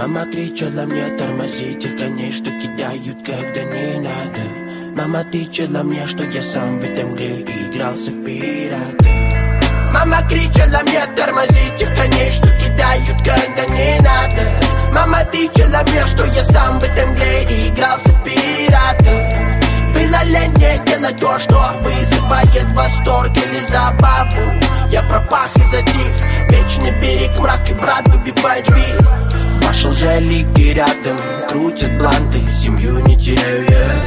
Мама кричала мне тормозить тех коней, что кидают, когда не надо. Мама тычала мне, что я сам в этом мгле игрался в пирата. Мама кричала мне тормозить тех коней, что кидают, когда не надо. Мама тычала мне, что я сам в этом мгле игрался в пирата. Было лень мне делать то, что вызывает восторг или забаву. Я пропах и затих, вечный берег, мрак и брат выбивает бит. Пошел же лиги рядом, крутят бланты, семью не теряю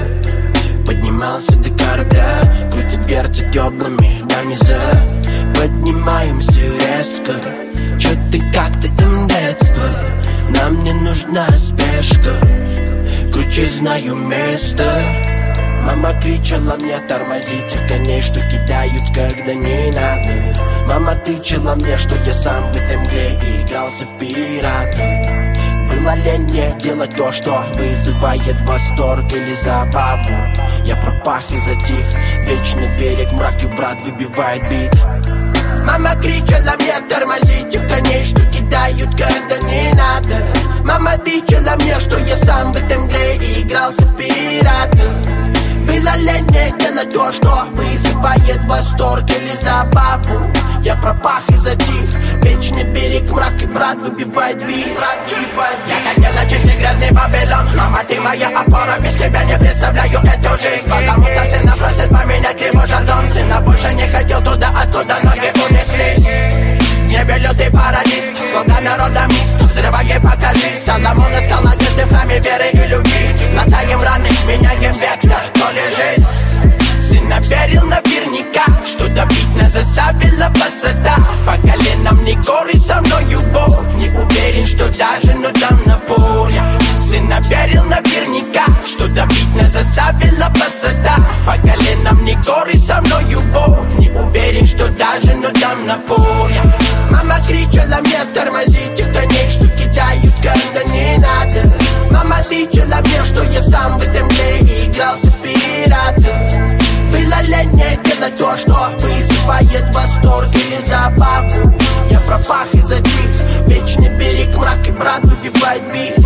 я. Поднимался до корабля, крутят, вертят теплыми до низа. Поднимаемся резко, чё ты как-то там детство. Нам не нужна спешка, круче знаю место. Мама кричала мне тормозить тех коней, что кидают, когда не надо. Мама тычала мне, что я сам в этом мгле игрался в пирата. Было лень мне делать то, что вызывает восторг или забаву. Я пропах и затих, вечный берег, мрак и брат выбивает бит. Мама кричала мне тормозить тех коней, что кидают, когда не надо. Мама тычала мне, что я сам в этом мгле игрался в пирата. Было лень мне делать то, что вызывает восторг или забаву. Я пропах и затих, вечный берег, мрак и брат выбивает бит. Я хотела чистый грязный Вавилон. Мама, ты моя опора, без тебя не представляю эту жизнь. Потому-то сына просит поменять кривой жаргон. Сына больше не хотел туда, откуда ноги унеслись. Небе лютый парадис, слуга народа мист. Взрывай, покажись, Соломон искал надежды в храме веры и любви. Латаем раны, меняем вектор, то ли жизнь. Сына верил наверняка, что добить нас заставила высота. По коленам не горы, со мною Бог. Не уверен, что даже, но дам напор я. Сына верил наверняка, что добить нас заставила высота. По коленам не горы, со мною Бог. Не уверен, что даже, но дам напор я. Мама кричала мне тормозить тех коней, что кидают, когда не надо. Мама тычала мне, что я сам в этом мгле игрался в пирата. Было лень мне делать то, что вызывает восторг или забаву. Я пропах и затих, вечный берег, мрак и брат выбивает бит.